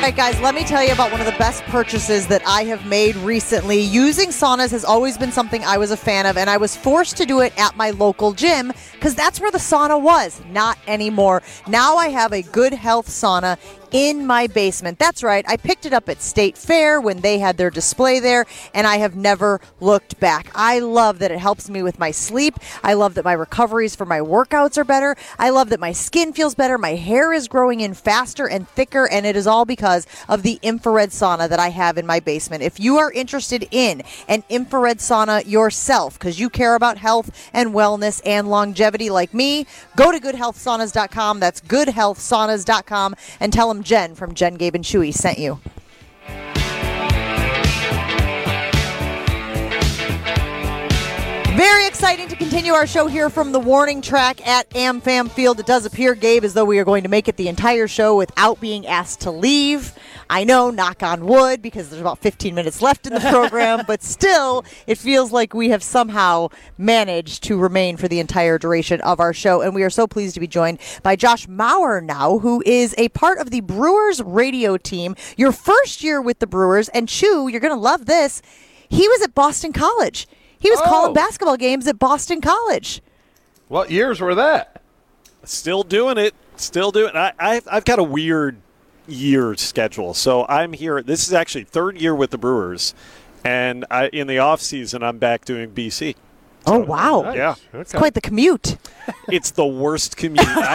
right, guys, let me tell you about one of the best purchases that I have made recently. Using saunas has always been something I was a fan of, and I was forced to do it at my local gym because that's where the sauna was. Not anymore. Now I have a Good Health sauna in my basement. That's right. I picked it up at State Fair when they had their display there, and I have never looked back. I love that it helps me with my sleep. I love that my recoveries for my workouts are better. I love that my skin feels better. My hair is growing in faster and thicker, and it is all because of the infrared sauna that I have in my basement. If you are interested in an infrared sauna yourself, because you care about health and wellness and longevity like me, go to goodhealthsaunas.com. That's goodhealthsaunas.com, and tell them Jen from Jen, Gabe, and Chewy sent you. Very exciting to continue our show here from the warning track at AmFam Field. It does appear, Gabe, as though we are going to make it the entire show without being asked to leave. I know, knock on wood, because there's about 15 minutes left in the program, but still, it feels like we have somehow managed to remain for the entire duration of our show. And we are so pleased to be joined by Josh Mauer now, who is a part of the Brewers radio team. Your first year with the Brewers, and Chew, you're going to love this. He was at Boston College. He was calling basketball games at Boston College. What years were that? Still doing it. I've got a weird year schedule. So I'm here. This is actually third year with the Brewers. And in the off season, I'm back doing BC. Oh, wow. Nice. Yeah. Okay. It's quite the commute. It's the worst commute. Jen,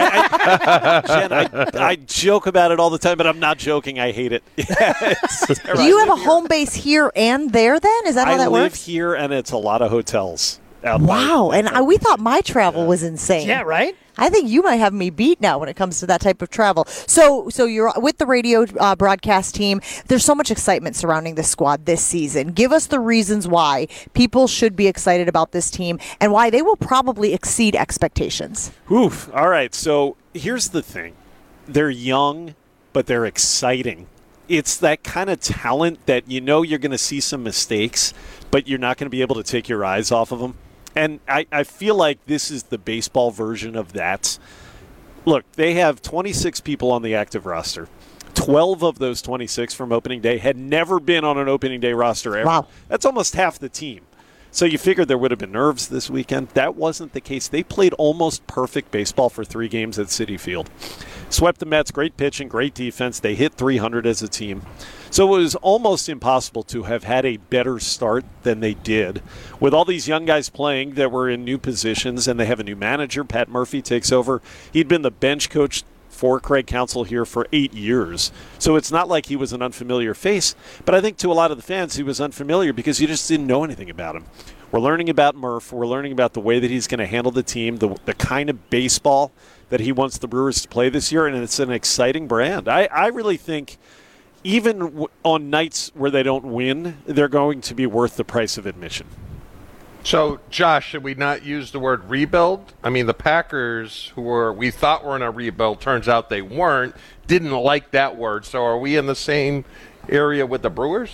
I joke about it all the time, but I'm not joking. I hate it. Do you have a home base here and there then? Is that how that I live works? here, and it's a lot of hotels. Wow. And we thought my travel was insane. Yeah, right? I think you might have me beat now when it comes to that type of travel. So you're with the radio broadcast team. There's so much excitement surrounding this squad this season. Give us the reasons why people should be excited about this team and why they will probably exceed expectations. Oof. All right. So here's the thing. They're young, but they're exciting. It's that kind of talent that you're going to see some mistakes, but you're not going to be able to take your eyes off of them. And I feel like this is the baseball version of that. Look, they have 26 people on the active roster. 12 of those 26 from opening day had never been on an opening day roster ever. Wow. That's almost half the team. So you figured there would have been nerves this weekend. That wasn't the case. They played almost perfect baseball for 3 games at Citi Field. Swept the Mets, great pitching, great defense. They hit 300 as a team. So it was almost impossible to have had a better start than they did. With all these young guys playing that were in new positions, and they have a new manager, Pat Murphy takes over. He'd been the bench coach for Craig Counsell here for 8 years. So it's not like he was an unfamiliar face, but I think to a lot of the fans he was unfamiliar because you just didn't know anything about him. We're learning about Murph. We're learning about the way that he's going to handle the team, the kind of baseball that he wants the Brewers to play this year, and it's an exciting brand. I really think even on nights where they don't win, they're going to be worth the price of admission. So, Josh, should we not use the word rebuild? I mean, the Packers, we thought were in a rebuild, turns out they weren't, didn't like that word. So are we in the same area with the Brewers?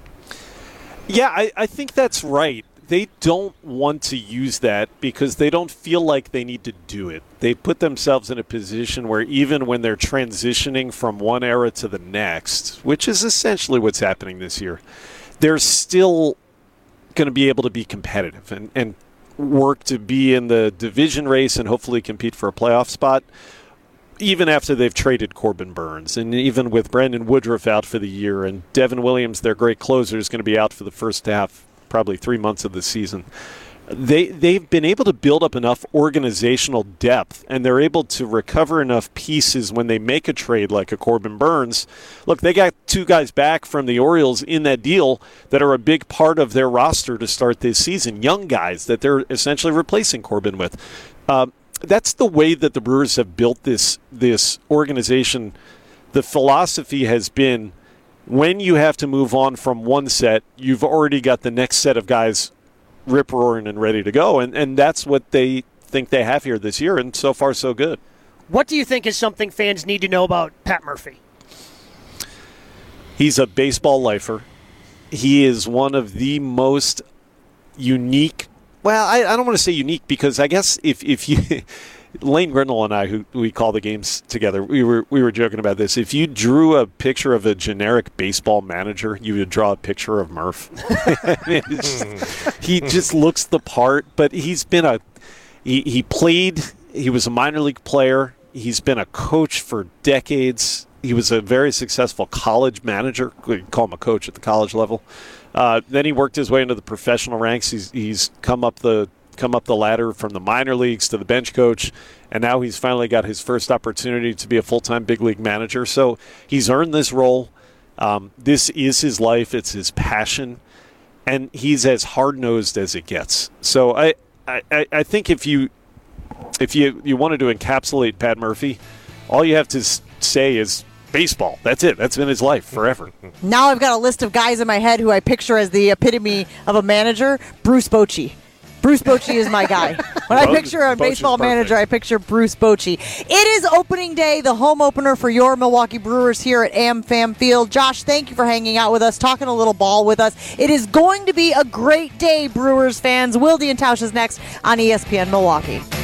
Yeah, I think that's right. They don't want to use that because they don't feel like they need to do it. They put themselves in a position where even when they're transitioning from one era to the next, which is essentially what's happening this year, they're still going to be able to be competitive and work to be in the division race and hopefully compete for a playoff spot, even after they've traded Corbin Burns. And even with Brandon Woodruff out for the year and Devin Williams, their great closer, is going to be out for the first half, probably 3 months of the season. They've been able to build up enough organizational depth, and they're able to recover enough pieces when they make a trade like a Corbin Burns. Look, they got 2 guys back from the Orioles in that deal that are a big part of their roster to start this season, young guys that they're essentially replacing Corbin with. That's the way that the Brewers have built this organization. The philosophy has been when you have to move on from one set, you've already got the next set of guys rip-roaring and ready to go. And that's what they think they have here this year, and so far so good. What do you think is something fans need to know about Pat Murphy? He's a baseball lifer. He is one of the most unique. Well, I don't want to say unique because I guess if you Lane Grindle and I, who we call the games together, we were joking about this. If you drew a picture of a generic baseball manager, you would draw a picture of Murph. He just looks the part, but he's been he played. He was a minor league player. He's been a coach for decades. He was a very successful college manager. We call him a coach at the college level. Then he worked his way into the professional ranks. He's come up the ladder from the minor leagues to the bench coach, and now he's finally got his first opportunity to be a full-time big league manager. So he's earned this role. This is his life. It's his passion, and he's as hard-nosed as it gets. So I think if you wanted to encapsulate Pat Murphy, all you have to say is baseball. That's it. That's been his life forever. Now I've got a list of guys in my head who I picture as the epitome of a manager. Bruce Bochy. Bruce Bochy is my guy. When I picture a baseball manager, I picture Bruce Bochy. It is opening day, the home opener for your Milwaukee Brewers here at AmFam Field. Josh, thank you for hanging out with us, talking a little ball with us. It is going to be a great day, Brewers fans. Wilde and Tausch is next on ESPN Milwaukee.